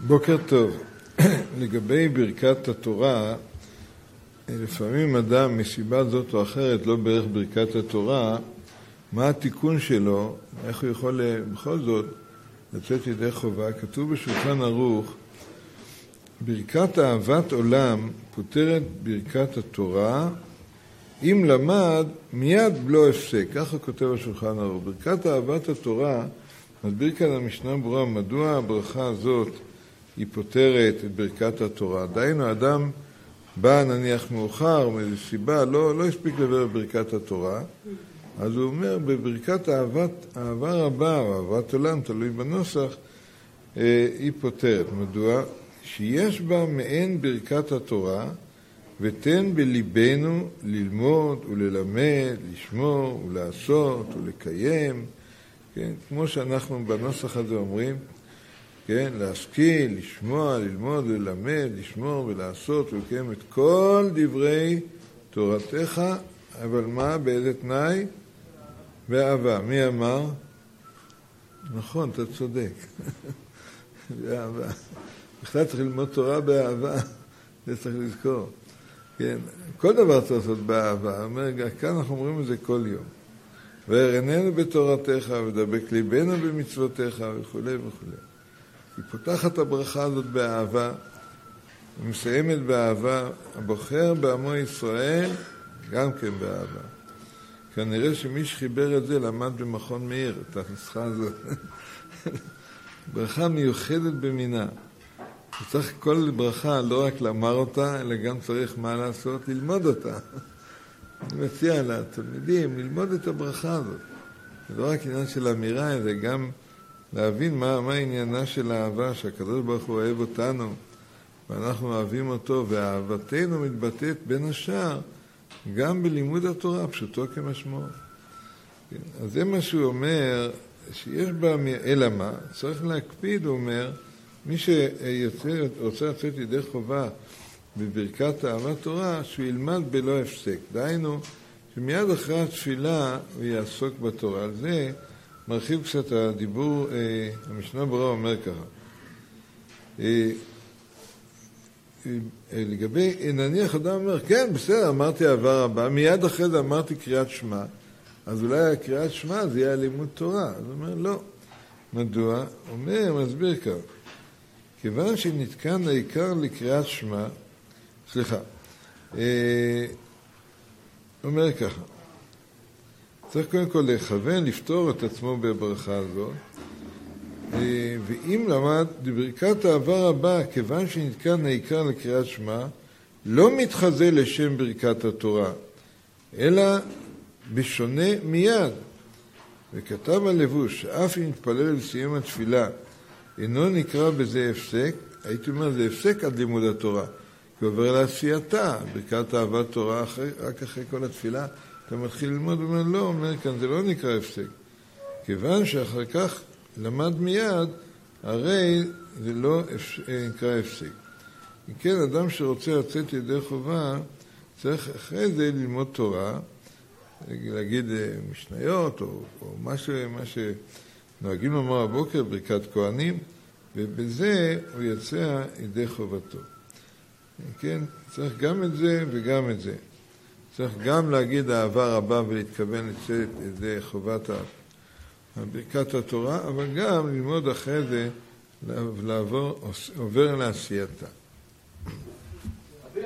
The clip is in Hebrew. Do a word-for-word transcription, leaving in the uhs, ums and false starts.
בוקר טוב. לגבי ברכת התורה, לפעמים אדם מסיבה זאת או אחרת לא בערך ברכת התורה, מה התיקון שלו, איך הוא יכול בכל זאת לצאת ידי חובה. כתוב בשולחן ערוך, ברכת אהבת עולם פותרת ברכת התורה, אם למד מיד בלא הפסק. ככה כותב השולחן ערוך. ברכת אהבת התורה, מסביר כאן המשנה ברורה מדוע הברכה הזאת היא פותרת את ברכת התורה. דיינו, אדם בא נניח מאוחר, מאיזו סיבה, לא, לא הספיק לבר ברכת התורה, אז הוא אומר, בברכת אהבת, אהבה רבה, או אהבת עולם, תלוי בנוסח, אה, היא פותרת. מדוע? שיש בה מעין ברכת התורה, ותן בליבנו ללמוד וללמד, לשמור ולעשות ולקיים, כן? כמו שאנחנו בנוסח הזה אומרים, כן? להשכיל, לשמוע, ללמוד, ללמד, לשמור ולעשות ולקיים את כל דברי תורתך, אבל מה? באיזה תנאי? באהבה. מי אמר? נכון, אתה צודק. באהבה. בכלל צריך ללמוד תורה באהבה, זה צריך לזכור. כן, כל דבר צריך לעשות באהבה. אומר, כאן אנחנו אומרים את זה כל יום. והרננו בתורתך ודבק ליבנו במצוותיך וכו' וכו'. היא פותחת הברכה הזאת באהבה, ומסיימת באהבה, הבוחר בעמו ישראל גם כן באהבה. כנראה שמי שחיבר את זה למד במכון מאיר, את הנוסחה הזאת. ברכה מיוחדת במינה. צריך כל ברכה לא רק לאמר אותה, אלא גם צריך מה לעשות, ללמוד אותה. אני מציע לתלמידים ללמוד את הברכה הזאת. זה לא רק עניין של אמירה, אלא גם להבין מה, מה העניינה של האהבה, שהקדוש ברוך הוא אוהב אותנו, ואנחנו אוהבים אותו, ואהבתנו מתבטאת בין השאר, גם בלימוד התורה, פשוטו כמשמעו. כן? אז זה מה שהוא אומר, שיש בה, אלא מה? צריך להקפיד, הוא אומר, מי שרוצה לצאת ידי חובה בברכת אהבת תורה, שהוא ילמד בלא הפסק. דהיינו, שמיד אחרי התפילה הוא יעסוק בתורה. על זה מרחיב קצת הדיבור, אה, המשנה ברורה אומר ככה. אה, אה, לגבי, נניח אדם אומר, כן, בסדר, אמרתי אהבה רבה, מיד אחרי זה אמרתי קריאת שמע, אז אולי קריאת שמע זה יהיה לימוד תורה. אז הוא אומר, לא. מדוע? אומר, מסביר כך. כיוון שנתקן העיקר לקריאת שמע, סליחה, אה, אומר ככה, צריך קודם כל לכוון, לפתור את עצמו בברכה הזאת, אה, ואם למד בברכת אהבה רבה, כיוון שנתקן העיקר לקריאת שמע, לא מתחזה לשם ברכת התורה, אלא בשונה מיד. וכתב הלבוש, אף אם נתפלל לסיום התפילה, אינו נקרא בזה הפסק, הייתי אומר, זה הפסק עד לימוד התורה, כי עובר לעשייתה, ברכת אהבת תורה, אחרי, רק אחרי כל התפילה, אתה מתחיל ללמוד, ואומר, לא, אומר כאן, זה לא נקרא הפסק. כיוון שאחר כך למד מיד, הרי זה לא נקרא הפסק. כן, אדם שרוצה לצאת ידי חובה, צריך אחרי זה ללמוד תורה, להגיד משניות, או, או משהו, מה שנוהגים לומר הבוקר, ברכת כהנים, ובזה הוא יצא ידי חובתו. כן, צריך גם את זה וגם את זה. צריך גם להגיד אהבה רבה ולהתכוון לצאת ידי חובת ברכת התורה, אבל גם ללמוד אחרי זה לעבור, עובר לעשייתה.